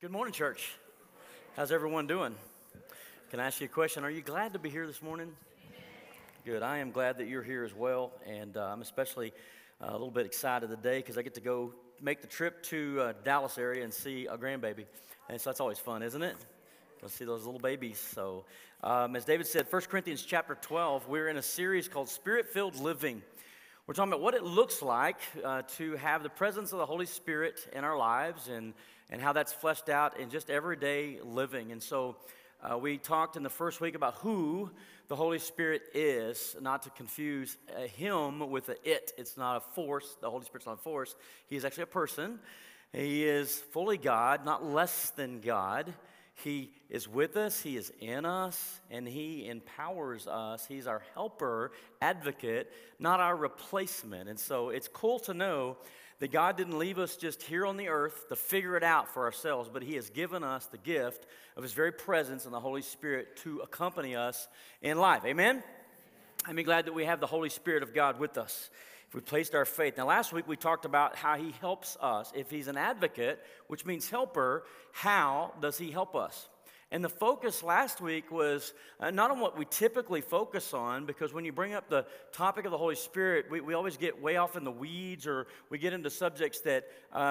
Good morning, church. How's everyone doing? Can I ask you a question? Are you glad to be here this morning? Good. I am glad that you're here as well, and I'm especially a little bit excited today because I get to go make the trip to Dallas area and see a grandbaby, and so that's always fun, isn't it? Go see those little babies. So, as David said, 1 Corinthians chapter 12, we're in a series called Spirit-Filled Living. We're talking about what it looks like to have the presence of the Holy Spirit in our lives and how that's fleshed out in just everyday living. And so we talked in the first week about who the Holy Spirit is, not to confuse him with a it. It's not a force. The Holy Spirit's not a force. He is actually a person. He is fully God, not less than God. He is with us, He is in us, and He empowers us. He's our helper, advocate, not our replacement. And so it's cool to know that God didn't leave us just here on the earth to figure it out for ourselves, but He has given us the gift of His very presence and the Holy Spirit to accompany us in life. Amen? I'm glad that we have the Holy Spirit of God with us. If we placed our faith. Now, last week we talked about how He helps us. If He's an advocate, which means helper, how does He help us? And the focus last week was not on what we typically focus on, because when you bring up the topic of the Holy Spirit, we always get way off in the weeds, or we get into subjects that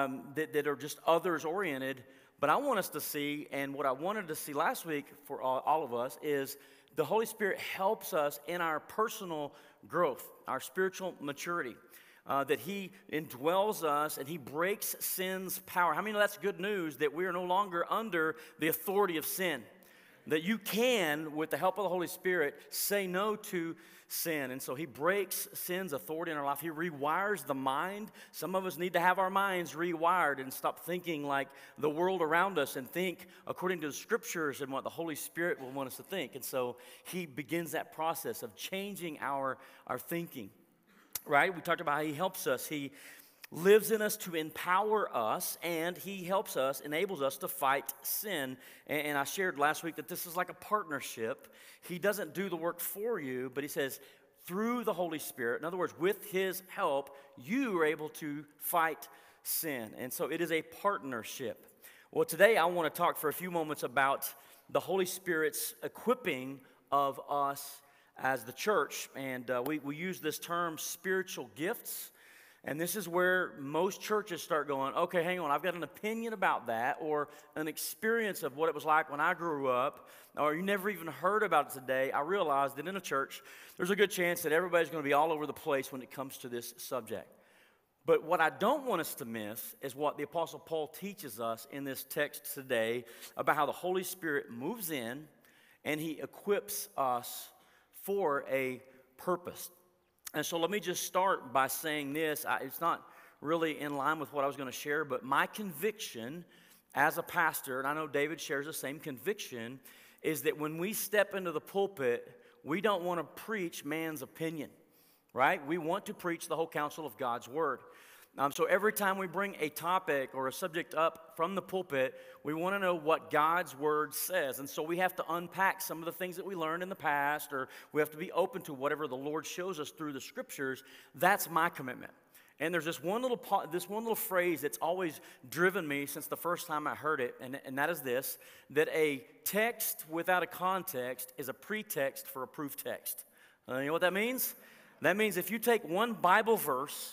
are just others-oriented. But I want us to see, and what I wanted to see last week for all of us, is the Holy Spirit helps us in our personal growth, our spiritual maturity, that He indwells us and He breaks sin's power. How many know that's good news, that we are no longer under the authority of sin? That you can, with the help of the Holy Spirit, say no to sin. And so He breaks sin's authority in our life. He rewires the mind. Some of us need to have our minds rewired and stop thinking like the world around us and think according to the Scriptures and what the Holy Spirit will want us to think. And so He begins that process of changing our thinking. Right? We talked about how He helps us. He lives in us to empower us, and He helps us, enables us to fight sin. And I shared last week that this is like a partnership. He doesn't do the work for you, but He says through the Holy Spirit, in other words, with His help, you are able to fight sin. And so it is a partnership. Well, today I want to talk for a few moments about the Holy Spirit's equipping of us as the church, and we use this term spiritual gifts, and this is where most churches start going, okay, hang on, I've got an opinion about that, or an experience of what it was like when I grew up, or you never even heard about it today. I realized that in a church, there's a good chance that everybody's going to be all over the place when it comes to this subject. But what I don't want us to miss is what the Apostle Paul teaches us in this text today about how the Holy Spirit moves in and He equips us for a purpose. And so let me just start by saying this. It's not really in line with what I was going to share, but my conviction as a pastor, and I know David shares the same conviction, is that when we step into the pulpit, we don't want to preach man's opinion, right? We want to preach the whole counsel of God's Word. So every time we bring a topic or a subject up from the pulpit, we want to know what God's Word says. And so we have to unpack some of the things that we learned in the past, or we have to be open to whatever the Lord shows us through the Scriptures. That's my commitment. And there's this one little phrase that's always driven me since the first time I heard it, and that is this, that a text without a context is a pretext for a proof text. You know what that means? That means if you take one Bible verse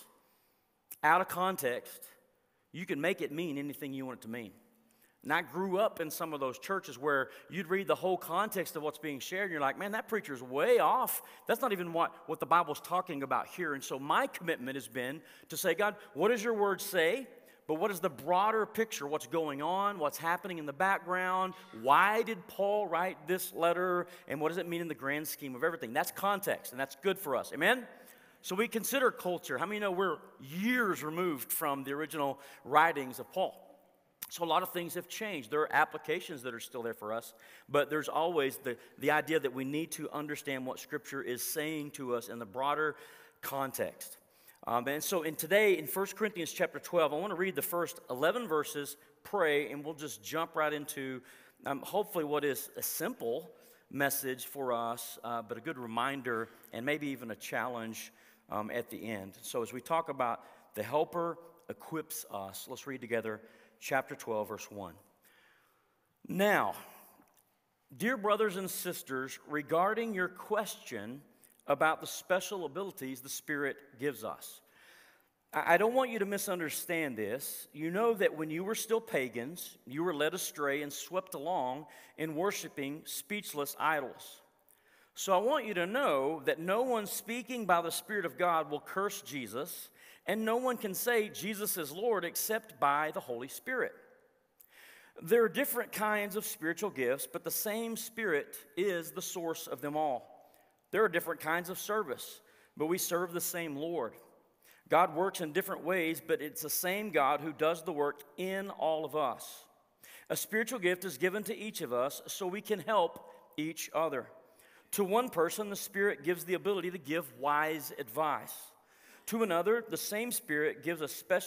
out of context, you can make it mean anything you want it to mean. And I grew up in some of those churches where you'd read the whole context of what's being shared, and you're like, man, that preacher's way off. That's not even what the Bible's talking about here. And so my commitment has been to say, God, what does your Word say? But what is the broader picture? What's going on? What's happening in the background? Why did Paul write this letter? And what does it mean in the grand scheme of everything? That's context, and that's good for us. Amen? So we consider culture. How many know we're years removed from the original writings of Paul? So a lot of things have changed. There are applications that are still there for us, but there's always the idea that we need to understand what Scripture is saying to us in the broader context. And so today in 1 Corinthians chapter 12, I want to read the first 11 verses, pray, and we'll just jump right into hopefully what is a simple message for us, but a good reminder and maybe even a challenge at the end. So as we talk about the helper equips us, let's read together chapter 12, verse 1. Now, dear brothers and sisters, regarding your question about the special abilities the Spirit gives us, I don't want you to misunderstand this. You know that when you were still pagans, you were led astray and swept along in worshiping speechless idols. So I want you to know that no one speaking by the Spirit of God will curse Jesus, and no one can say Jesus is Lord except by the Holy Spirit. There are different kinds of spiritual gifts, but the same Spirit is the source of them all. There are different kinds of service, but we serve the same Lord. God works in different ways, but it's the same God who does the work in all of us. A spiritual gift is given to each of us so we can help each other. To one person, the Spirit gives the ability to give wise advice. To another, the same Spirit gives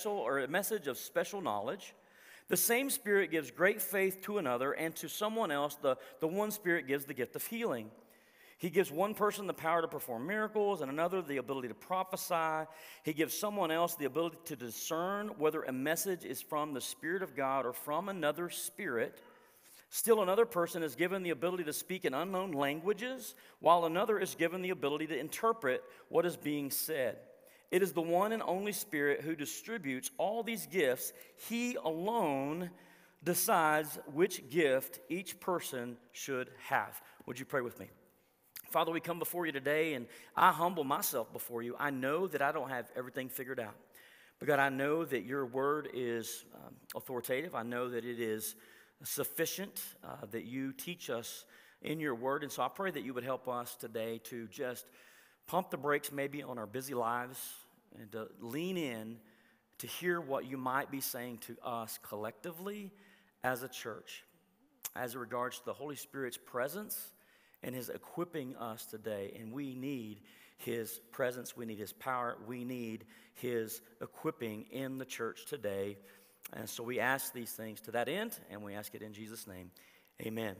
a message of special knowledge. The same Spirit gives great faith to another, and to someone else, the one Spirit gives the gift of healing. He gives one person the power to perform miracles, and another the ability to prophesy. He gives someone else the ability to discern whether a message is from the Spirit of God or from another spirit. Still another person is given the ability to speak in unknown languages, while another is given the ability to interpret what is being said. It is the one and only Spirit who distributes all these gifts. He alone decides which gift each person should have. Would you pray with me? Father, we come before you today, and I humble myself before you. I know that I don't have everything figured out. But God, I know that your word is authoritative. I know that it is sufficient, that you teach us in your word. And so I pray that you would help us today to just pump the brakes maybe on our busy lives and to lean in to hear what you might be saying to us collectively as a church as it regards to the Holy Spirit's presence and his equipping us today. And we need his presence, we need his power, we need his equipping in the church today. And so we ask these things to that end, and we ask it in Jesus' name. Amen.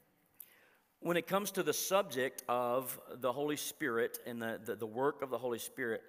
When it comes to the subject of the Holy Spirit and the work of the Holy Spirit,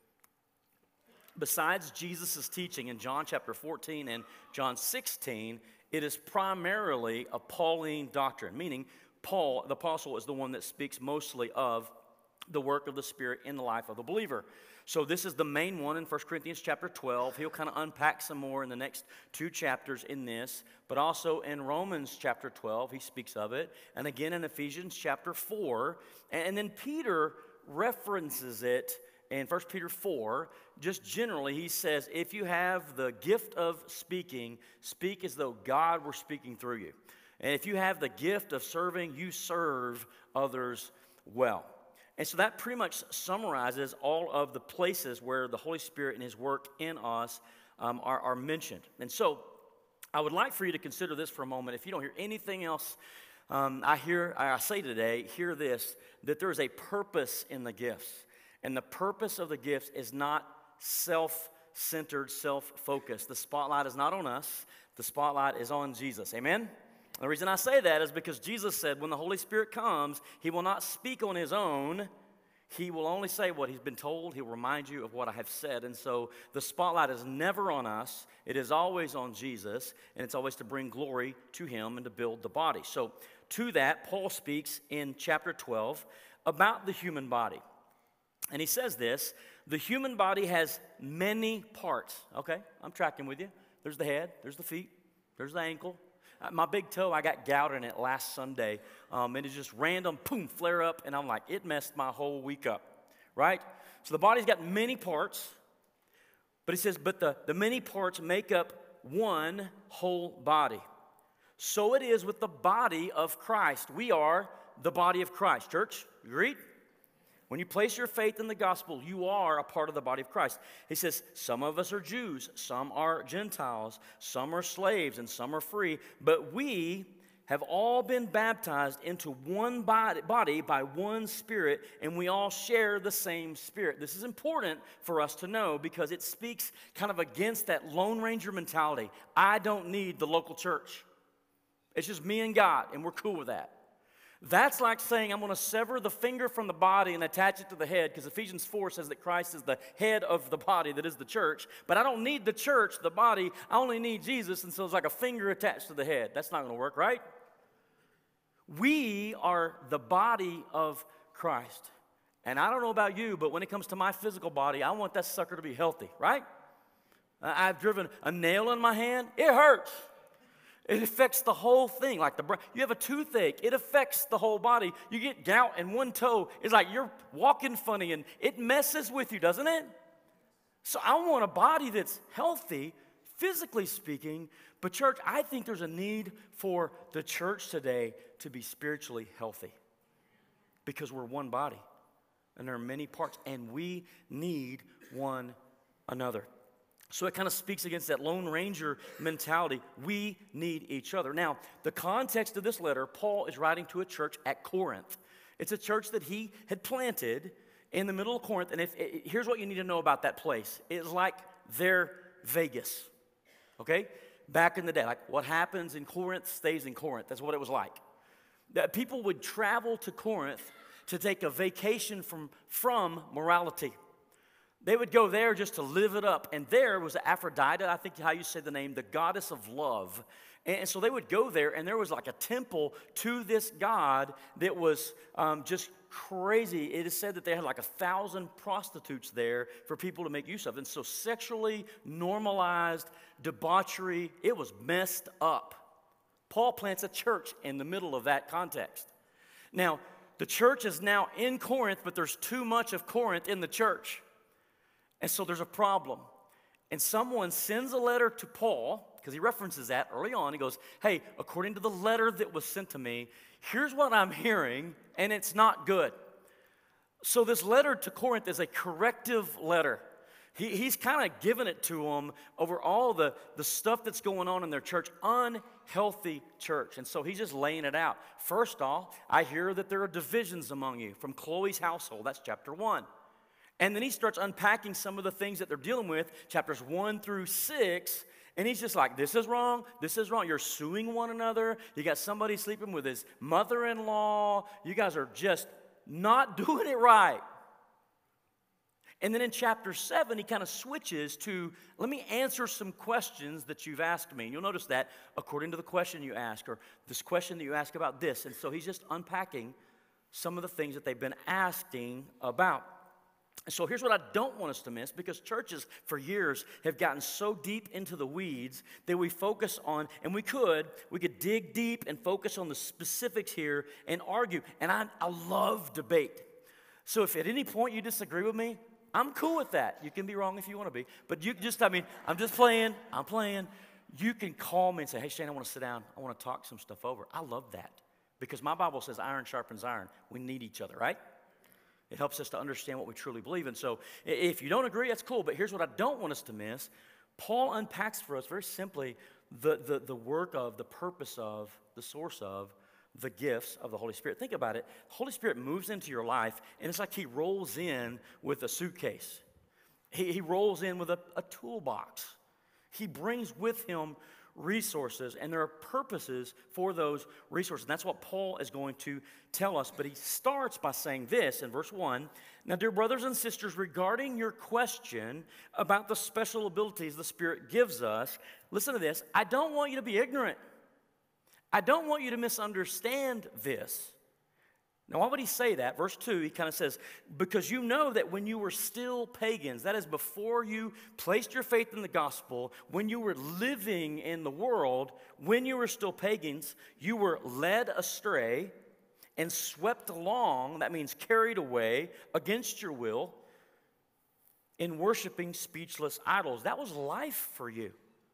besides Jesus' teaching in John chapter 14 and John 16, it is primarily a Pauline doctrine, meaning Paul, the apostle, is the one that speaks mostly of the work of the Spirit in the life of the believer. So this is the main one in 1 Corinthians chapter 12. He'll kind of unpack some more in the next two chapters in this, but also in Romans chapter 12, he speaks of it, and again in Ephesians chapter 4, and then Peter references it in 1 Peter 4. Just generally, he says, if you have the gift of speaking, speak as though God were speaking through you. And if you have the gift of serving, you serve others well. And so that pretty much summarizes all of the places where the Holy Spirit and his work in us are mentioned. And so I would like for you to consider this for a moment. If you don't hear anything else I say today, hear this, that there is a purpose in the gifts. And the purpose of the gifts is not self-centered, self-focused. The spotlight is not on us. The spotlight is on Jesus. Amen? The reason I say that is because Jesus said when the Holy Spirit comes, he will not speak on his own. He will only say what he's been told. He'll remind you of what I have said. And so the spotlight is never on us. It is always on Jesus, and it's always to bring glory to him and to build the body. So to that, Paul speaks in chapter 12 about the human body. And he says this, the human body has many parts. Okay, I'm tracking with you. There's the head, there's the feet, there's the ankle. My big toe, I got gout in it last Sunday, and it just random, boom, flare up, and I'm like, it messed my whole week up, right? So the body's got many parts, but he says, but the many parts make up one whole body. So it is with the body of Christ. We are the body of Christ. Church, you agreed? When you place your faith in the gospel, you are a part of the body of Christ. He says, some of us are Jews, some are Gentiles, some are slaves, and some are free. But we have all been baptized into one body by one Spirit, and we all share the same Spirit. This is important for us to know because it speaks kind of against that Lone Ranger mentality. I don't need the local church. It's just me and God, and we're cool with that. That's like saying I'm going to sever the finger from the body and attach it to the head, because Ephesians 4 says that Christ is the head of the body, that is the church. But I don't need the church, the body. I only need Jesus, and so it's like a finger attached to the head. That's not going to work, right? We are the body of Christ. And I don't know about you, but when it comes to my physical body, I want that sucker to be healthy, right? I've driven a nail in my hand. It hurts. It affects the whole thing. Like you have a toothache, it affects the whole body. You get gout in one toe, it's like you're walking funny, and it messes with you, doesn't it? So I want a body that's healthy, physically speaking. But church, I think there's a need for the church today to be spiritually healthy, because we're one body, and there are many parts, and we need one another. So it kind of speaks against that Lone Ranger mentality. We need each other. Now, the context of this letter, Paul is writing to a church at Corinth. It's a church that he had planted in the middle of Corinth. And here's what you need to know about that place. It's like their Vegas, okay? Back in the day, like what happens in Corinth stays in Corinth. That's what it was like. That people would travel to Corinth to take a vacation from morality. They would go there just to live it up. And there was Aphrodite, I think how you say the name, the goddess of love. And so they would go there, and there was like a temple to this god that was just crazy. It is said that they had like 1,000 prostitutes there for people to make use of. And so sexually normalized debauchery, it was messed up. Paul plants a church in the middle of that context. Now, the church is now in Corinth, but there's too much of Corinth in the church. And so there's a problem. And someone sends a letter to Paul, because he references that early on. He goes, hey, according to the letter that was sent to me, here's what I'm hearing, and it's not good. So this letter to Corinth is a corrective letter. He's kind of giving it to them over all the stuff that's going on in their church, unhealthy church. And so he's just laying it out. First off, I hear that there are divisions among you from Chloe's household. That's chapter 1. And then he starts unpacking some of the things that they're dealing with, chapters 1 through 6. And he's just like, this is wrong, this is wrong. You're suing one another. You got somebody sleeping with his mother-in-law. You guys are just not doing it right. And then in chapter 7, he kind of switches to, let me answer some questions that you've asked me. And you'll notice that according to the question you ask, or this question that you ask about this. And so he's just unpacking some of the things that they've been asking about. So here's what I don't want us to miss, because churches for years have gotten so deep into the weeds that we focus on, and we could dig deep and focus on the specifics here and argue. And I love debate. So if at any point you disagree with me, I'm cool with that. You can be wrong if you want to be. But you just, I'm just playing. I'm playing. You can call me and say, hey, Shane, I want to sit down. I want to talk some stuff over. I love that, because my Bible says iron sharpens iron. We need each other, right? It helps us to understand what we truly believe. And so if you don't agree, that's cool. But here's what I don't want us to miss. Paul unpacks for us very simply the work of, the purpose of, the source of the gifts of the Holy Spirit. Think about it. The Holy Spirit moves into your life, and it's like he rolls in with a suitcase. He rolls in with a toolbox. He brings with him resources, and there are purposes for those resources. And that's what Paul is going to tell us. But he starts by saying this in verse 1. Now, dear brothers and sisters, regarding your question about the special abilities the Spirit gives us, listen to this. I don't want you to be ignorant. I don't want you to misunderstand this. Now, why would he say that? Verse 2, he kind of says, because you know that when you were still pagans, that is before you placed your faith in the gospel, when you were living in the world, when you were still pagans, you were led astray and swept along, that means carried away against your will, in worshiping speechless idols. That was life for you.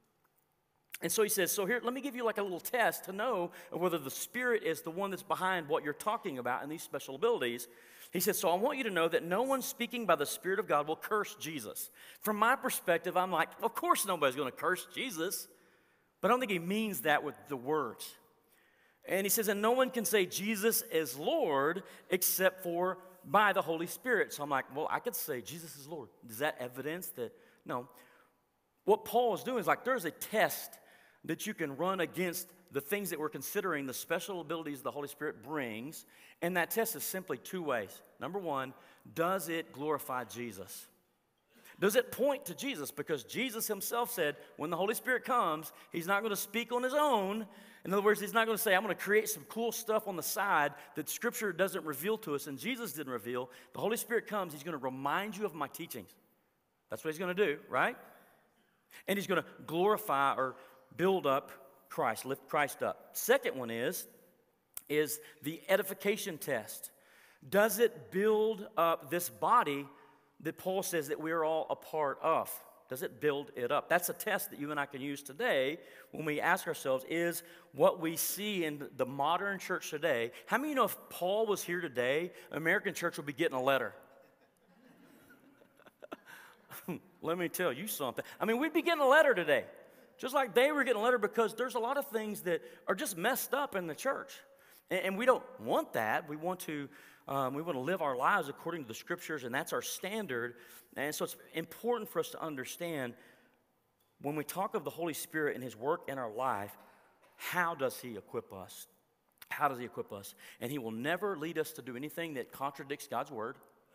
And so he says, so here, let me give you like a little test to know whether the Spirit is the one that's behind what you're talking about in these special abilities. He says, so I want you to know that no one speaking by the Spirit of God will curse Jesus. From my perspective, I'm like, of course nobody's going to curse Jesus. But I don't think he means that with the words. And he says, and no one can say Jesus is Lord except for by the Holy Spirit. So I'm like, well, I could say Jesus is Lord. Is that evidence that? No. What Paul is doing is like, there's a test that you can run against the things that we're considering, the special abilities the Holy Spirit brings. And that test is simply two ways. Number one, does it glorify Jesus? Does it point to Jesus? Because Jesus himself said when the Holy Spirit comes, he's not going to speak on his own. In other words, he's not going to say, I'm going to create some cool stuff on the side that Scripture doesn't reveal to us and Jesus didn't reveal. The Holy Spirit comes, he's going to remind you of my teachings. That's what he's going to do, right? And he's going to glorify or build up Christ, lift Christ up. Second one is the edification test. Does it build up this body that Paul says that we're all a part of? Does it build it up? That's a test that you and I can use today when we ask ourselves, is what we see in the modern church today, how many of you know if Paul was here today, American church would be getting a letter? Let me tell you something. I mean, we'd be getting a letter today, just like they were getting a letter, because there's a lot of things that are just messed up in the church. And we don't want that. We want to live our lives according to the Scriptures, and that's our standard. And so it's important for us to understand when we talk of the Holy Spirit and his work in our life, how does he equip us? How does he equip us? And he will never lead us to do anything that contradicts God's word.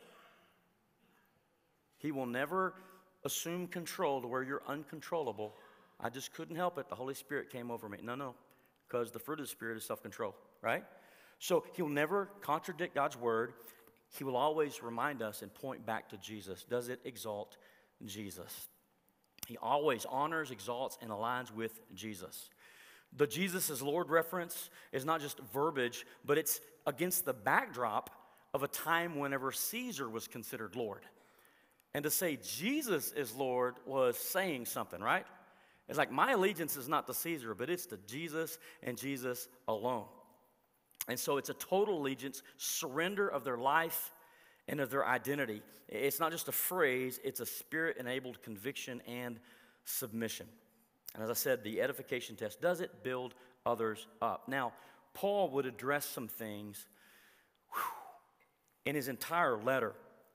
He will never assume control to where you're uncontrollable. I just couldn't help it. The Holy Spirit came over me. No, because the fruit of the Spirit is self-control, right? So he'll never contradict God's word. He will always remind us and point back to Jesus. Does it exalt Jesus? He always honors, exalts, and aligns with Jesus. The Jesus is Lord reference is not just verbiage, but it's against the backdrop of a time whenever Caesar was considered Lord. And to say Jesus is Lord was saying something, right? It's like my allegiance is not to Caesar, but it's to Jesus and Jesus alone. And so it's a total allegiance, surrender of their life and of their identity. It's not just a phrase, it's a Spirit-enabled conviction and submission. And as I said, the edification test, does it build others up? Now, Paul would address some things in his entire letter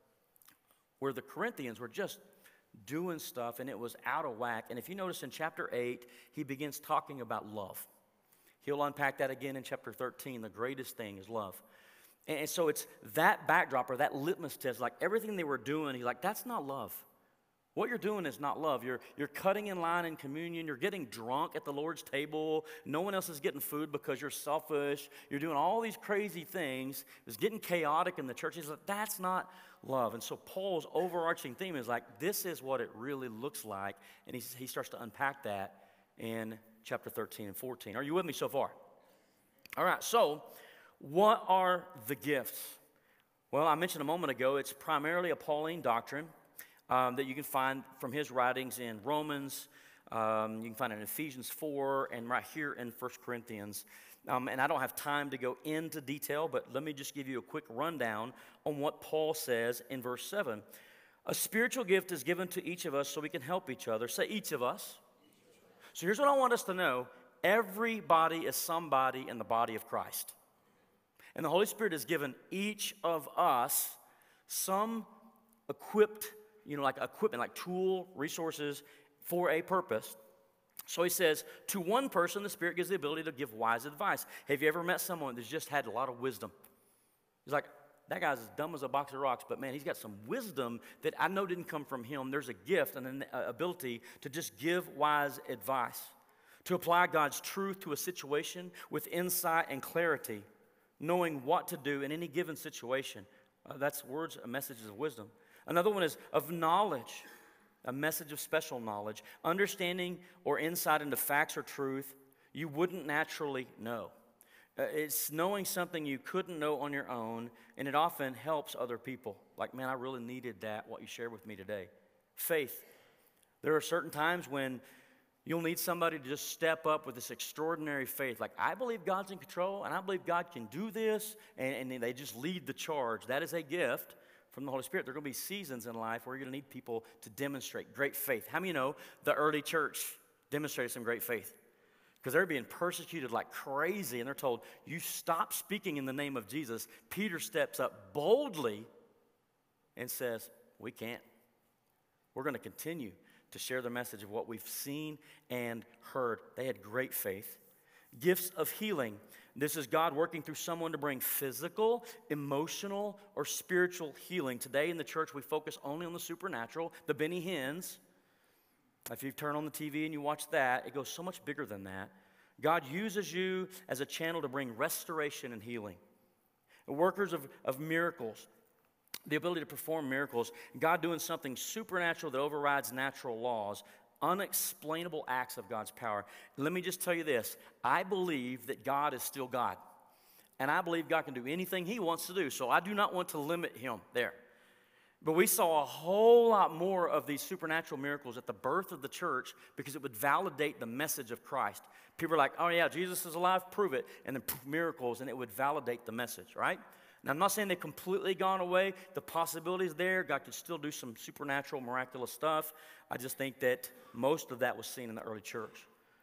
where the Corinthians were just doing stuff and it was out of whack. And if you notice in chapter 8, he begins talking about love. He'll unpack that again in chapter 13. The greatest thing is love. And so it's that backdrop or that litmus test, like everything they were doing, he's like, that's not love. What you're doing is not love. You're cutting in line in communion. You're getting drunk at the Lord's table. No one else is getting food because you're selfish. You're doing all these crazy things. It's getting chaotic in the church. He's like, that's not love. And so Paul's overarching theme is like, this is what it really looks like. And he starts to unpack that in chapter 13 and 14. Are you with me so far? All right, so what are the gifts? Well, I mentioned a moment ago, it's primarily a Pauline doctrine that you can find from his writings in Romans. You can find it in Ephesians 4 and right here in 1 Corinthians. And I don't have time to go into detail, but let me just give you a quick rundown on what Paul says in verse 7. A spiritual gift is given to each of us so we can help each other. Say each of us. So here's what I want us to know. Everybody is somebody in the body of Christ. And the Holy Spirit has given each of us some equipped, like equipment, like tool, resources for a purpose. So he says, to one person, the Spirit gives the ability to give wise advice. Have you ever met someone that's just had a lot of wisdom? He's like, that guy's as dumb as a box of rocks, but man, he's got some wisdom that I know didn't come from him. There's a gift and an ability to just give wise advice, to apply God's truth to a situation with insight and clarity, knowing what to do in any given situation. That's words, messages of wisdom. Another one is of knowledge, a message of special knowledge, understanding or insight into facts or truth you wouldn't naturally know. It's knowing something you couldn't know on your own, and it often helps other people. Like, man, I really needed that, what you shared with me today. Faith. There are certain times when you'll need somebody to just step up with this extraordinary faith. Like, I believe God's in control, and I believe God can do this, and they just lead the charge. That is a gift from the Holy Spirit. There are going to be seasons in life where you're going to need people to demonstrate great faith. How many know the early church demonstrated some great faith? Because they're being persecuted like crazy, and they're told, you stop speaking in the name of Jesus. Peter steps up boldly and says, we can't. We're going to continue to share the message of what we've seen and heard. They had great faith. Gifts of healing. This is God working through someone to bring physical, emotional, or spiritual healing. Today in the church, we focus only on the supernatural, the Benny Hinn's. If you turn on the TV and you watch that, it goes so much bigger than that. God uses you as a channel to bring restoration and healing. Workers of miracles, the ability to perform miracles, God doing something supernatural that overrides natural laws, unexplainable acts of God's power. Let me just tell you this. I believe that God is still God. And I believe God can do anything He wants to do. So I do not want to limit Him there. But we saw a whole lot more of these supernatural miracles at the birth of the church because it would validate the message of Christ. People are like, oh yeah, Jesus is alive, prove it. And then miracles, and it would validate the message, right? Now, I'm not saying they've completely gone away. The possibility's there. God could still do some supernatural, miraculous stuff. I just think that most of that was seen in the early church.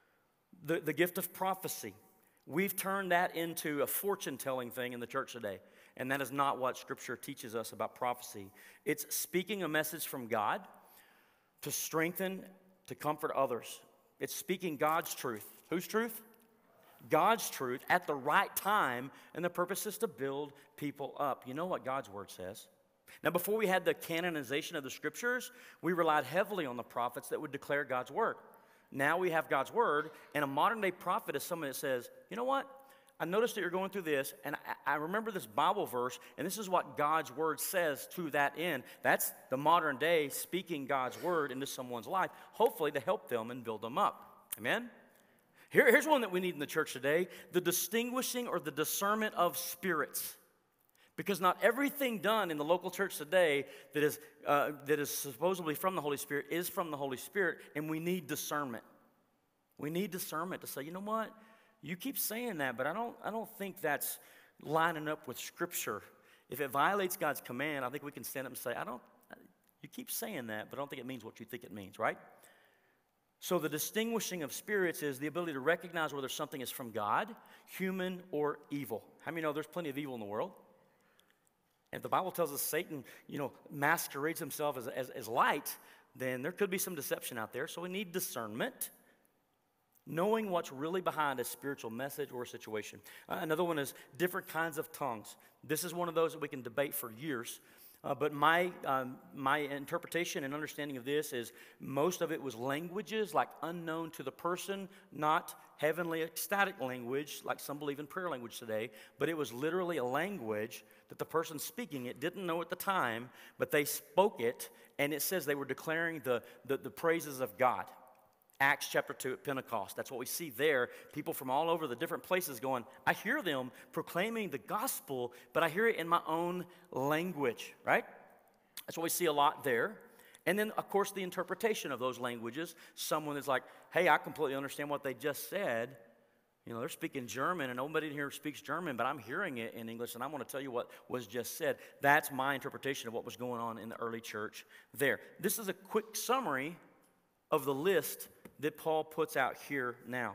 The gift of prophecy. We've turned that into a fortune-telling thing in the church today. And that is not what Scripture teaches us about prophecy. It's speaking a message from God to strengthen, to comfort others. It's speaking God's truth. Whose truth? God's truth at the right time, and the purpose is to build people up. You know what God's Word says. Now, before we had the canonization of the Scriptures, we relied heavily on the prophets that would declare God's Word. Now we have God's Word, and a modern-day prophet is someone that says, you know what? I noticed that you're going through this, and I remember this Bible verse, and this is what God's Word says to that end. That's the modern day speaking God's Word into someone's life, hopefully to help them and build them up. Amen? Here's one that we need in the church today, the distinguishing or the discernment of spirits. Because not everything done in the local church today that is supposedly from the Holy Spirit is from the Holy Spirit, and we need discernment. We need discernment to say, you know what? You keep saying that, but I don't think that's lining up with Scripture. If it violates God's command, I think we can stand up and say, you keep saying that, but I don't think it means what you think it means, right? So the distinguishing of spirits is the ability to recognize whether something is from God, human, or evil. How many know there's plenty of evil in the world? And if the Bible tells us Satan, masquerades himself as light, then there could be some deception out there. So we need discernment. Knowing what's really behind a spiritual message or a situation. Another one is different kinds of tongues. This is one of those that we can debate for years. But my interpretation and understanding of this is most of it was languages like unknown to the person, not heavenly ecstatic language like some believe in prayer language today, but it was literally a language that the person speaking it didn't know at the time, but they spoke it, and it says they were declaring the praises of God. Acts chapter 2 at Pentecost. That's what we see there. People from all over the different places going, I hear them proclaiming the gospel, but I hear it in my own language, right? That's what we see a lot there. And then, of course, the interpretation of those languages. Someone is like, hey, I completely understand what they just said. They're speaking German, and nobody in here speaks German, but I'm hearing it in English, and I want to tell you what was just said. That's my interpretation of what was going on in the early church there. This is a quick summary of the list that Paul puts out here now.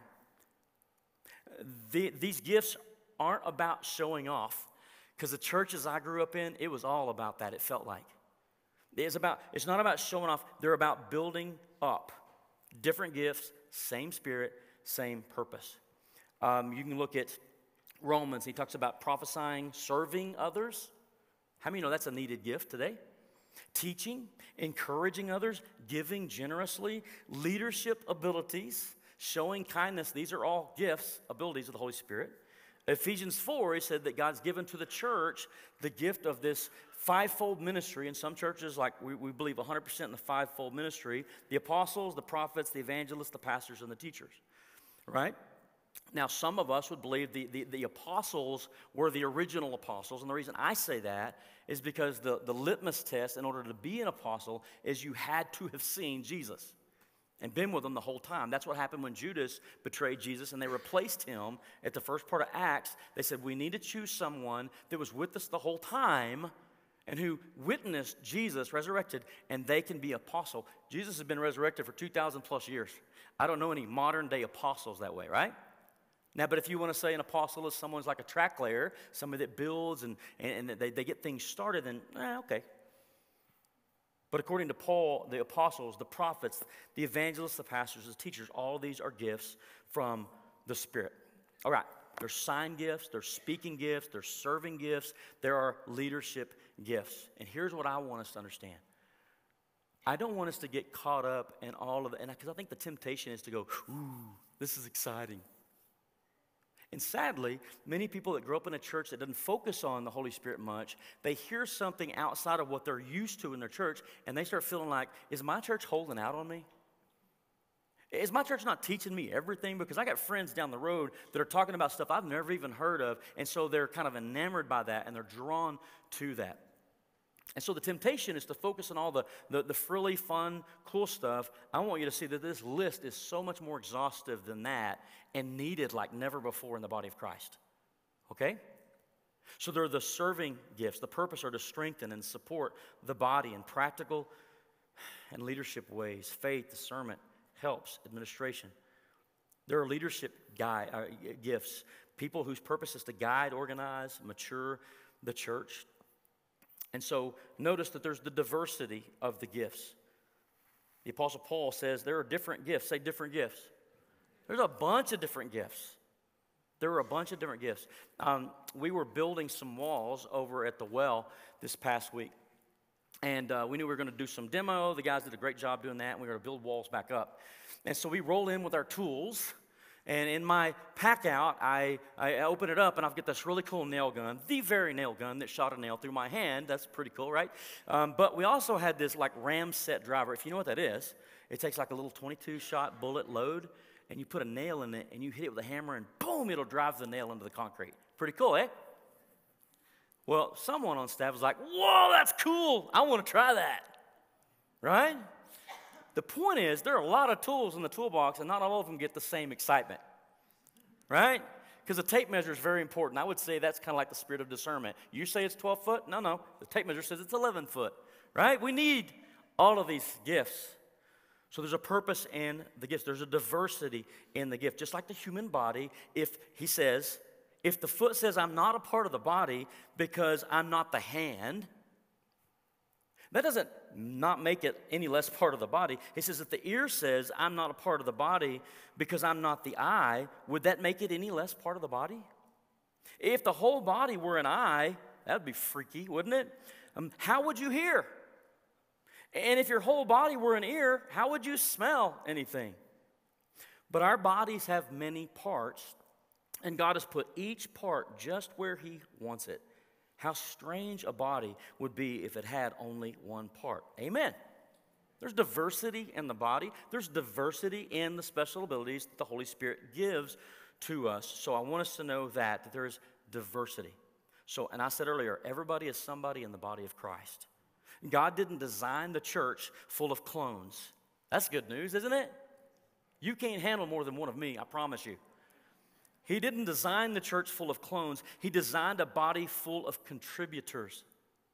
These gifts aren't about showing off, because the churches I grew up in, it was all about that, it felt like. It's not about showing off, they're about building up. Different gifts, same Spirit, same purpose. You can look at Romans, he talks about prophesying, serving others. How many know that's a needed gift today? Teaching, encouraging others, giving generously, leadership abilities, showing kindness. These are all gifts, abilities of the Holy Spirit. Ephesians 4, he said that God's given to the church the gift of this fivefold ministry. In some churches, like we believe 100% in the fivefold ministry, the apostles, the prophets, the evangelists, the pastors, and the teachers, right? Now, some of us would believe the apostles were the original apostles, and the reason I say that is because the litmus test in order to be an apostle is you had to have seen Jesus and been with him the whole time. That's what happened when Judas betrayed Jesus, and they replaced him at the first part of Acts. They said, we need to choose someone that was with us the whole time and who witnessed Jesus resurrected, and they can be apostle. Jesus has been resurrected for 2,000 plus years. I don't know any modern-day apostles that way, right? Now, but if you want to say an apostle is someone's like a track layer, somebody that builds and they get things started, then okay. But according to Paul, the apostles, the prophets, the evangelists, the pastors, the teachers, all of these are gifts from the Spirit. All right, there's sign gifts, there's speaking gifts, there's serving gifts, there are leadership gifts. And here's what I want us to understand. I don't want us to get caught up in all of it, because I think the temptation is to go, ooh, this is exciting. And sadly, many people that grow up in a church that doesn't focus on the Holy Spirit much, they hear something outside of what they're used to in their church, and they start feeling like, is my church holding out on me? Is my church not teaching me everything? Because I got friends down the road that are talking about stuff I've never even heard of, and so they're kind of enamored by that, and they're drawn to that. And so the temptation is to focus on all the frilly, fun, cool stuff. I want you to see that this list is so much more exhaustive than that and needed like never before in the body of Christ. Okay? So there are the serving gifts. The purpose are to strengthen and support the body in practical and leadership ways. Faith, discernment, helps, administration. There are leadership gifts. People whose purpose is to guide, organize, mature the church. And so notice that there's the diversity of the gifts. The Apostle Paul says there are different gifts. Say different gifts. There's a bunch of different gifts. There were a bunch of different gifts. We were building some walls over at the well this past week. And we knew we were going to do some demo. The guys did a great job doing that, and we were going to build walls back up. And so we roll in with our tools. And in my pack out, I open it up, and I've got this really cool nail gun, the very nail gun that shot a nail through my hand. That's pretty cool, right? But we also had this like ram set driver. If you know what that is, it takes like a little 22-shot bullet load, and you put a nail in it, and you hit it with a hammer, and boom, it'll drive the nail into the concrete. Pretty cool, eh? Well, someone on staff was like, whoa, that's cool. I want to try that, right? The point is, there are a lot of tools in the toolbox, and not all of them get the same excitement, right? Because the tape measure is very important. I would say that's kind of like the spirit of discernment. You say it's 12 foot? No. The tape measure says it's 11 foot, right? We need all of these gifts. So there's a purpose in the gifts. There's a diversity in the gift. Just like the human body, if the foot says I'm not a part of the body because I'm not the hand, that doesn't not make it any less part of the body. He says if the ear says I'm not a part of the body because I'm not the eye, would that make it any less part of the body? If the whole body were an eye, that would be freaky, wouldn't it? How would you hear? And if your whole body were an ear, how would you smell anything? But our bodies have many parts, and God has put each part just where He wants it. How strange a body would be if it had only one part. Amen. There's diversity in the body. There's diversity in the special abilities that the Holy Spirit gives to us. So I want us to know that there is diversity. So, and I said earlier, everybody is somebody in the body of Christ. God didn't design the church full of clones. That's good news, isn't it? You can't handle more than one of me, I promise you. He didn't design the church full of clones. He designed a body full of contributors.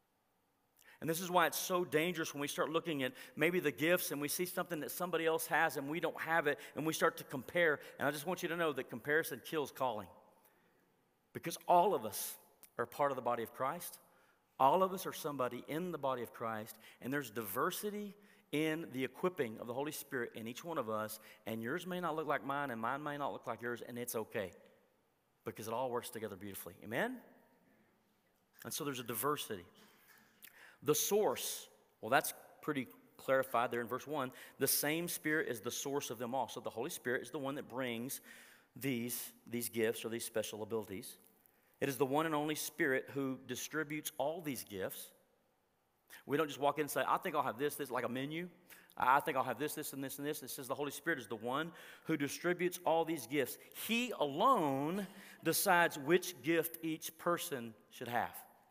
And this is why it's so dangerous when we start looking at maybe the gifts and we see something that somebody else has and we don't have it, and we start to compare. And I just want you to know that comparison kills calling. Because all of us are part of the body of Christ. All of us are somebody in the body of Christ, and there's diversity in the equipping of the Holy Spirit in each one of us, and yours may not look like mine, and mine may not look like yours, and it's okay, because it all works together beautifully. Amen? And so there's a diversity. The source, well, that's pretty clarified there in verse 1. The same Spirit is the source of them all. So the Holy Spirit is the one that brings these gifts or these special abilities. It is the one and only Spirit who distributes all these gifts. We don't just walk in and say, I think I'll have this, like a menu. I think I'll have this, and this, and this. It says the Holy Spirit is the one who distributes all these gifts. He alone decides which gift each person should have.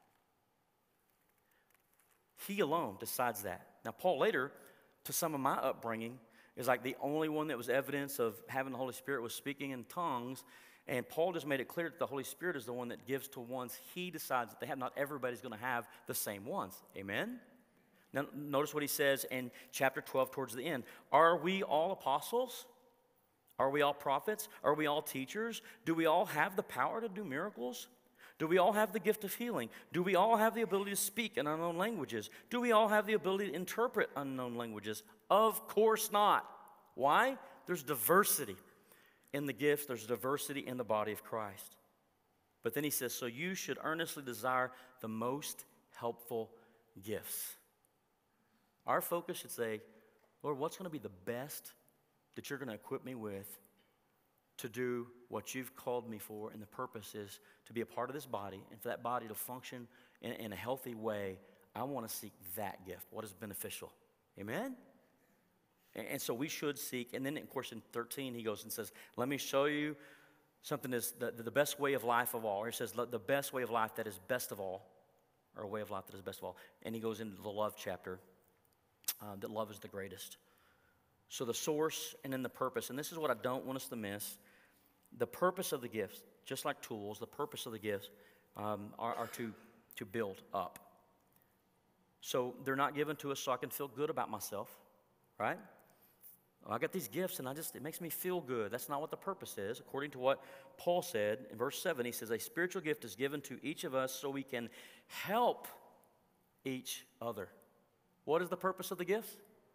He alone decides that. Now, Paul later, to some of my upbringing, is like the only one that was evidence of having the Holy Spirit was speaking in tongues. And Paul just made it clear that the Holy Spirit is the one that gives to ones he decides that they have. Not everybody's going to have the same ones. Amen? Now, notice what he says in chapter 12 towards the end. Are we all apostles? Are we all prophets? Are we all teachers? Do we all have the power to do miracles? Do we all have the gift of healing? Do we all have the ability to speak in unknown languages? Do we all have the ability to interpret unknown languages? Of course not. Why? There's diversity in the gifts. There's diversity in the body of Christ. But then he says, so you should earnestly desire the most helpful gifts. Our focus should say, Lord, what's going to be the best that you're going to equip me with to do what you've called me for? And the purpose is to be a part of this body, and for that body to function in a healthy way. I want to seek that gift. What is beneficial? Amen? And so we should seek. And then, of course, in 13, he goes and says, let me show you something that's the best way of life of all. Or he says, the best way of life that is best of all, or a way of life that is best of all. And he goes into the love chapter, that love is the greatest. So the source and then the purpose. And this is what I don't want us to miss. The purpose of the gifts, just like tools, the purpose of the gifts are to build up. So they're not given to us so I can feel good about myself, right? I got these gifts and it makes me feel good. That's not what the purpose is. According to what Paul said in verse 7, he says, a spiritual gift is given to each of us so we can help each other. What is the purpose of the gifts?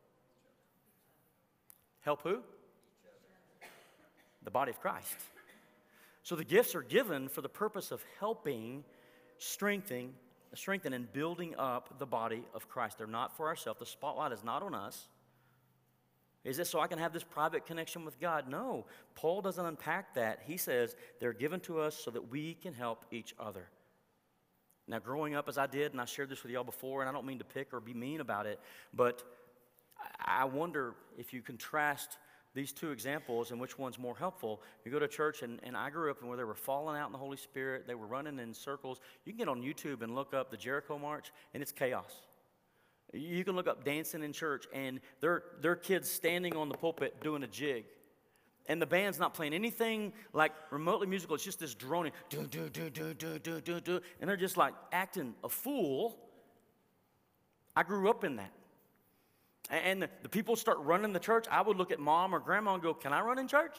Help who? The body of Christ. So the gifts are given for the purpose of helping, strengthening, and building up the body of Christ. They're not for ourselves. The spotlight is not on us. Is this so I can have this private connection with God? No. Paul doesn't unpack that. He says they're given to us so that we can help each other. Now, growing up as I did, and I shared this with y'all before, and I don't mean to pick or be mean about it, but I wonder if you contrast these two examples and which one's more helpful. You go to church, and I grew up where they were falling out in the Holy Spirit. They were running in circles. You can get on YouTube and look up the Jericho March, and it's chaos. You can look up dancing in church, and they're kids standing on the pulpit doing a jig. And the band's not playing anything like remotely musical. It's just this droning, do, do, do, do, do, do, do, do. And they're just like acting a fool. I grew up in that. And the people start running the church. I would look at mom or grandma and go, can I run in church?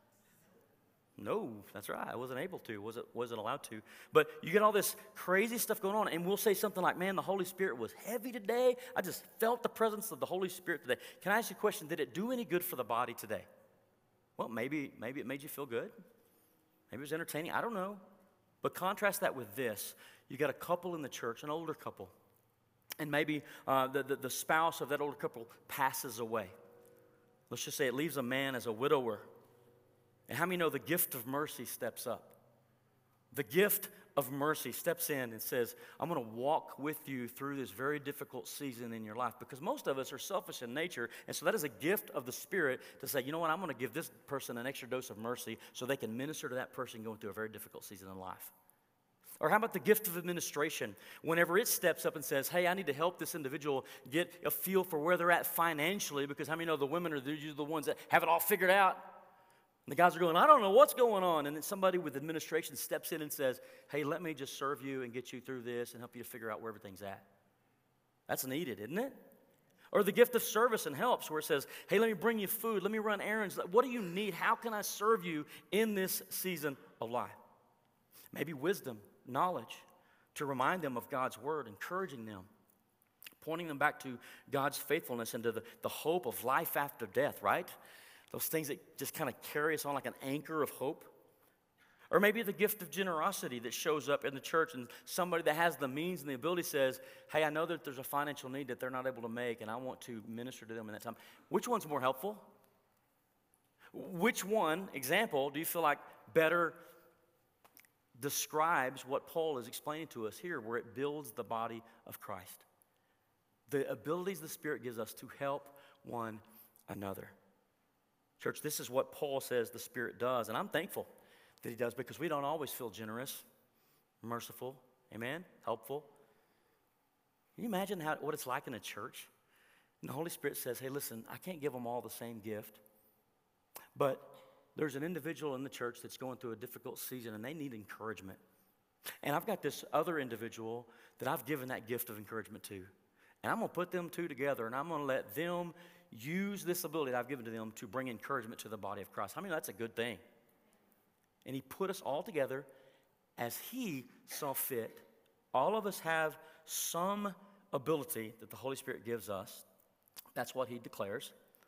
No, that's right. I wasn't able to, wasn't allowed to. But you get all this crazy stuff going on, and we'll say something like, man, the Holy Spirit was heavy today. I just felt the presence of the Holy Spirit today. Can I ask you a question? Did it do any good for the body today? Well, maybe it made you feel good. Maybe it was entertaining. I don't know. But contrast that with this. You got a couple in the church, an older couple, and maybe the spouse of that older couple passes away. Let's just say it leaves a man as a widower. And how many know the gift of mercy steps up? The gift of mercy steps in and says, I'm going to walk with you through this very difficult season in your life. Because most of us are selfish in nature, and so that is a gift of the Spirit to say, you know what, I'm going to give this person an extra dose of mercy so they can minister to that person going through a very difficult season in life. Or how about the gift of administration? Whenever it steps up and says, hey, I need to help this individual get a feel for where they're at financially, because how many know the women are usually the ones that have it all figured out? And the guys are going, I don't know what's going on. And then somebody with administration steps in and says, hey, let me just serve you and get you through this and help you to figure out where everything's at. That's needed, isn't it? Or the gift of service and helps, where it says, hey, let me bring you food. Let me run errands. What do you need? How can I serve you in this season of life? Maybe wisdom, knowledge, to remind them of God's word, encouraging them, pointing them back to God's faithfulness and to the hope of life after death, right? Those things that just kind of carry us on like an anchor of hope. Or maybe the gift of generosity that shows up in the church, and somebody that has the means and the ability says, hey, I know that there's a financial need that they're not able to make, and I want to minister to them in that time. Which one's more helpful? Which one, example, do you feel like better describes what Paul is explaining to us here, where it builds the body of Christ? The abilities the Spirit gives us to help one another. Church, this is what Paul says the Spirit does, and I'm thankful that he does, because we don't always feel generous, merciful, amen, helpful. Can you imagine what it's like in a church? And the Holy Spirit says, hey, listen, I can't give them all the same gift, but there's an individual in the church that's going through a difficult season, and they need encouragement. And I've got this other individual that I've given that gift of encouragement to, and I'm going to put them two together, and I'm going to let them use this ability that I've given to them to bring encouragement to the body of Christ. I mean, that's a good thing. And he put us all together as he saw fit. All of us have some ability that the Holy Spirit gives us. That's what he declares.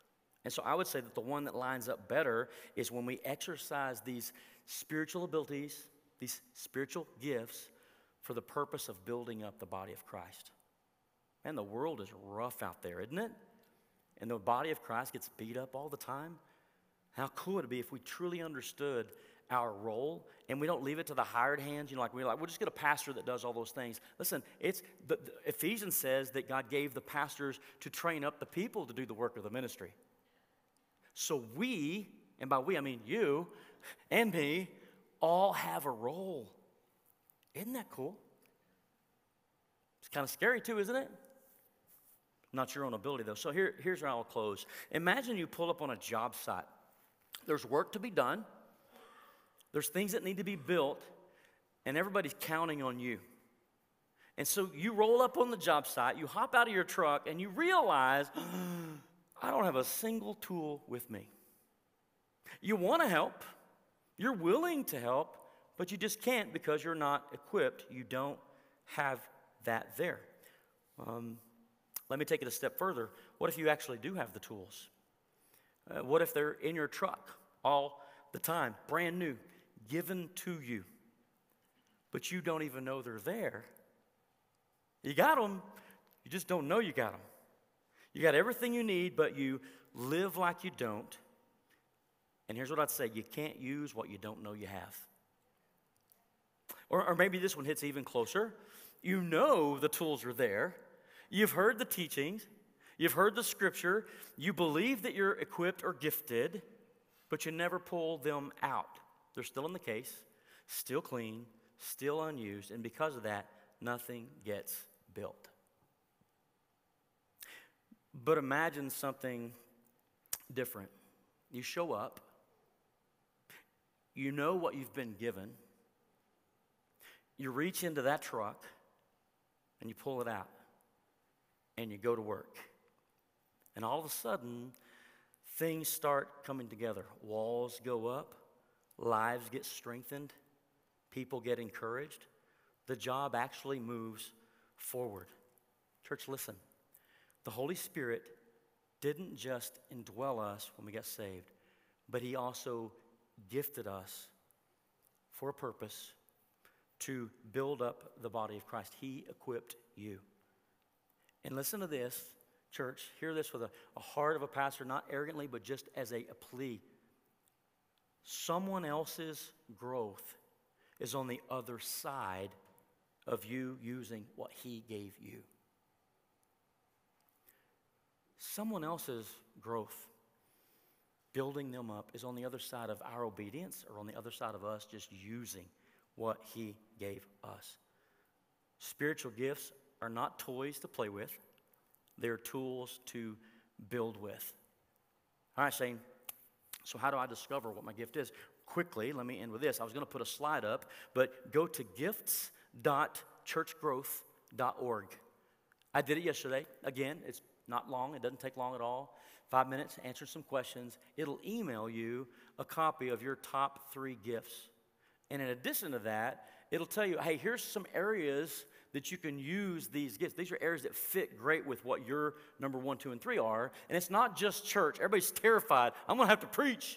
And so I would say that the one that lines up better is when we exercise these spiritual abilities, these spiritual gifts, for the purpose of building up the body of Christ. Man, the world is rough out there, isn't it? And the body of Christ gets beat up all the time. How cool would it be if we truly understood our role and we don't leave it to the hired hands? You know, we'll just get a pastor that does all those things. Listen, the Ephesians says that God gave the pastors to train up the people to do the work of the ministry. So we, and by we I mean you and me, all have a role. Isn't that cool? It's kind of scary too, isn't it? Not your own ability, though. So here's where I'll close. Imagine you pull up on a job site. There's work to be done. There's things that need to be built, and everybody's counting on you. And so you roll up on the job site, you hop out of your truck, and you realize, I don't have a single tool with me. You want to help. You're willing to help, but you just can't because you're not equipped. You don't have that there. Let me take it a step further. What if you actually do have the tools? What if they're in your truck all the time, brand new, given to you, but you don't even know they're there? You got them, you just don't know you got them. You got everything you need, but you live like you don't. And here's what I'd say: you can't use what you don't know you have. Or maybe this one hits even closer. You know the tools are there. You've heard the teachings. You've heard the scripture. You believe that you're equipped or gifted, but you never pull them out. They're still in the case, still clean, still unused, and because of that, nothing gets built. But imagine something different. You show up. You know what you've been given. You reach into that truck and you pull it out and you go to work. And all of a sudden, things start coming together. Walls go up, lives get strengthened, people get encouraged. The job actually moves forward. Church, listen. The Holy Spirit didn't just indwell us when we got saved, but He also gifted us for a purpose to build up the body of Christ. He equipped you. And listen to this, church. Hear this with a heart of a pastor, not arrogantly, but just as a plea. Someone else's growth is on the other side of you using what He gave you. Someone else's growth, building them up, is on the other side of our obedience, or on the other side of us just using what He gave us. Spiritual gifts are not toys to play with. They're tools to build with. All right, Shane, so how do I discover what my gift is? Quickly, let me end with this. I was going to put a slide up, but go to gifts.churchgrowth.org. I did it yesterday. Again, it's not long. It doesn't take long at all. 5 minutes, answer some questions. It'll email you a copy of your top 3 gifts. And in addition to that, it'll tell you, hey, here's some areas that you can use these gifts. These are areas that fit great with what your number 1, 2, and 3 are. And it's not just church. Everybody's terrified. I'm going to have to preach.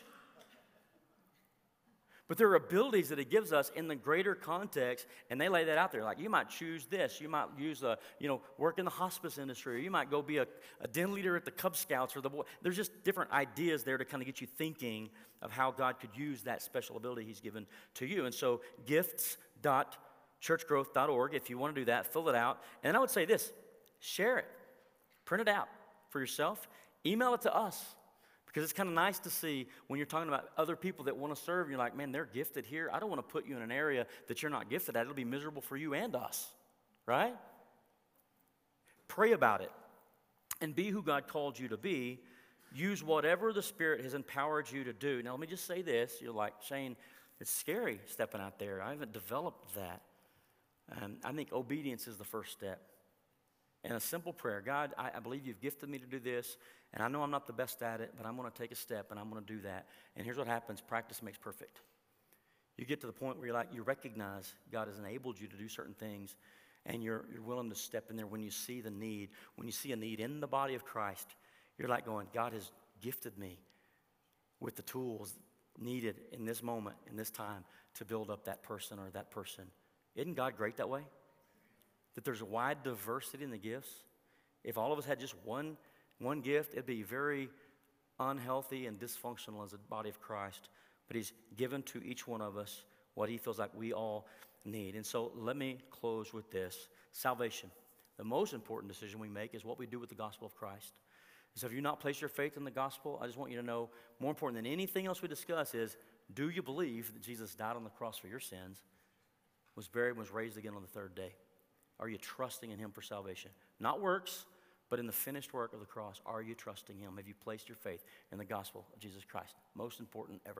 But there are abilities that it gives us in the greater context, and they lay that out there. Like, you might choose this. You might use work in the hospice industry, or you might go be a den leader at the Cub Scouts or the boy. There's just different ideas there to kind of get you thinking of how God could use that special ability He's given to you. And so gifts.churchgrowth.org, if you want to do that, fill it out. And I would say this: share it. Print it out for yourself. Email it to us. Because it's kind of nice to see when you're talking about other people that want to serve, you're like, man, they're gifted here. I don't want to put you in an area that you're not gifted at. It'll be miserable for you and us, right? Pray about it and be who God called you to be. Use whatever the Spirit has empowered you to do. Now, let me just say this. You're like, Shane, it's scary stepping out there. I haven't developed that. I think obedience is the first step. And a simple prayer: God, I believe You've gifted me to do this, and I know I'm not the best at it, but I'm going to take a step, and I'm going to do that. And here's what happens: practice makes perfect. You get to the point where you recognize God has enabled you to do certain things, and you're willing to step in there when you see the need. When you see a need in the body of Christ, you're like going, God has gifted me with the tools needed in this moment, in this time, to build up that person or that person. Isn't God great that way? That there's a wide diversity in the gifts. If all of us had just one gift, it'd be very unhealthy and dysfunctional as a body of Christ. But he's given to each one of us what he feels like we all need. And so let me close with this. Salvation. The most important decision we make is what we do with the gospel of Christ. So if you've not placed your faith in the gospel, I just want you to know, more important than anything else we discuss is, do you believe that Jesus died on the cross for your sins, was buried, and was raised again on the third day? Are you trusting in him for salvation? Not works, but in the finished work of the cross. Are you trusting him? Have you placed your faith in the gospel of Jesus Christ? Most important ever.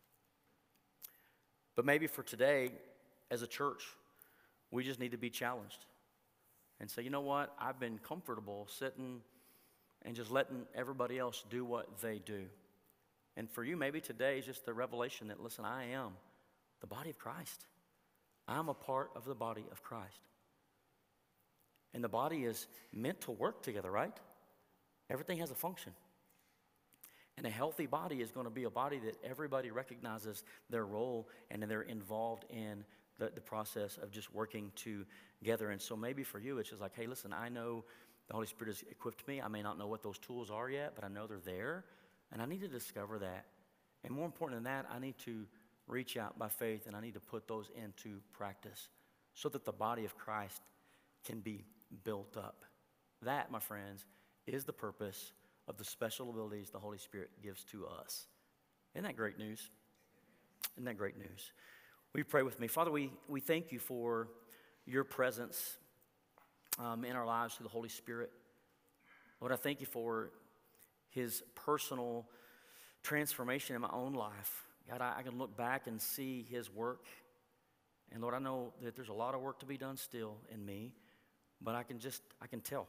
But maybe for today, as a church, we just need to be challenged and say, you know what? I've been comfortable sitting and just letting everybody else do what they do. And for you, maybe today is just the revelation that, listen, I am the body of Christ. I'm a part of the body of Christ. And the body is meant to work together, right? Everything has a function. And a healthy body is going to be a body that everybody recognizes their role and they're involved in the process of just working together. And so maybe for you, it's just like, hey, listen, I know the Holy Spirit has equipped me. I may not know what those tools are yet, but I know they're there. And I need to discover that. And more important than that, I need to reach out by faith and I need to put those into practice so that the body of Christ can be built up. That, my friends, is the purpose of the special abilities the Holy Spirit gives to us. Isn't that great news? Isn't that great news? Will you pray with me? Father, we thank you for your presence in our lives through the Holy Spirit. Lord, I thank you for his personal transformation in my own life. God, I can look back and see his work. And Lord, I know that there's a lot of work to be done still in me, but I can tell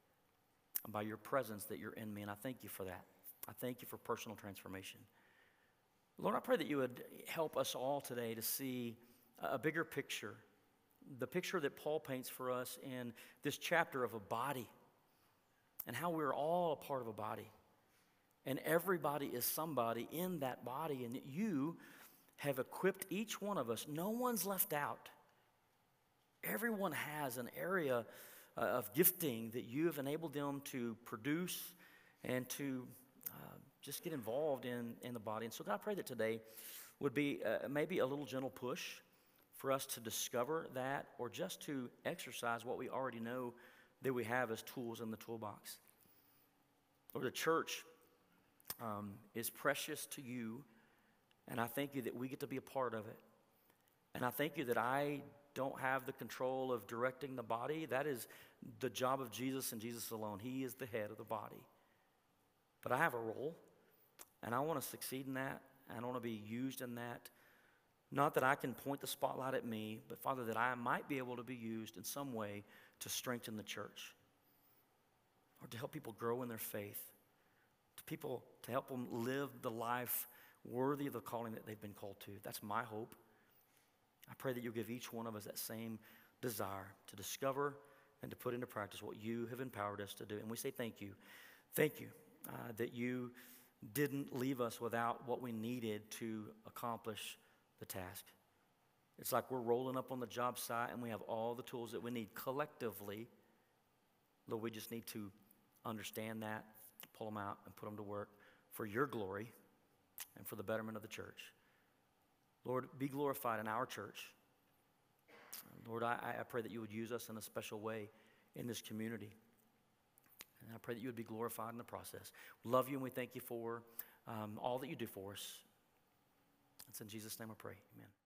by your presence that you're in me, and I thank you for that. I thank you for personal transformation. Lord, I pray that you would help us all today to see a bigger picture, the picture that Paul paints for us in this chapter of a body and how we're all a part of a body. And everybody is somebody in that body, and that you have equipped each one of us. No one's left out. Everyone has an area of gifting that you have enabled them to produce and to just get involved in the body. And so God, I pray that today would be maybe a little gentle push for us to discover that, or just to exercise what we already know that we have as tools in the toolbox. Lord, the church is precious to you, and I thank you that we get to be a part of it. And I thank you that I don't have the control of directing the body. That is the job of Jesus and Jesus alone. He is the head of the body. But I have a role, and I want to succeed in that. I want to be used in that. Not that I can point the spotlight at me, but Father, that I might be able to be used in some way to strengthen the church, or to help people grow in their faith, to help them live the life worthy of the calling that they've been called to. That's my hope. I pray that you'll give each one of us that same desire to discover and to put into practice what you have empowered us to do. And we say thank you. Thank you that you didn't leave us without what we needed to accomplish the task. It's like we're rolling up on the job site and we have all the tools that we need collectively. Lord, we just need to understand that, pull them out, and put them to work for your glory and for the betterment of the church. Lord, be glorified in our church. Lord, I pray that you would use us in a special way in this community. And I pray that you would be glorified in the process. We love you, and we thank you for all that you do for us. It's in Jesus' name I pray. Amen.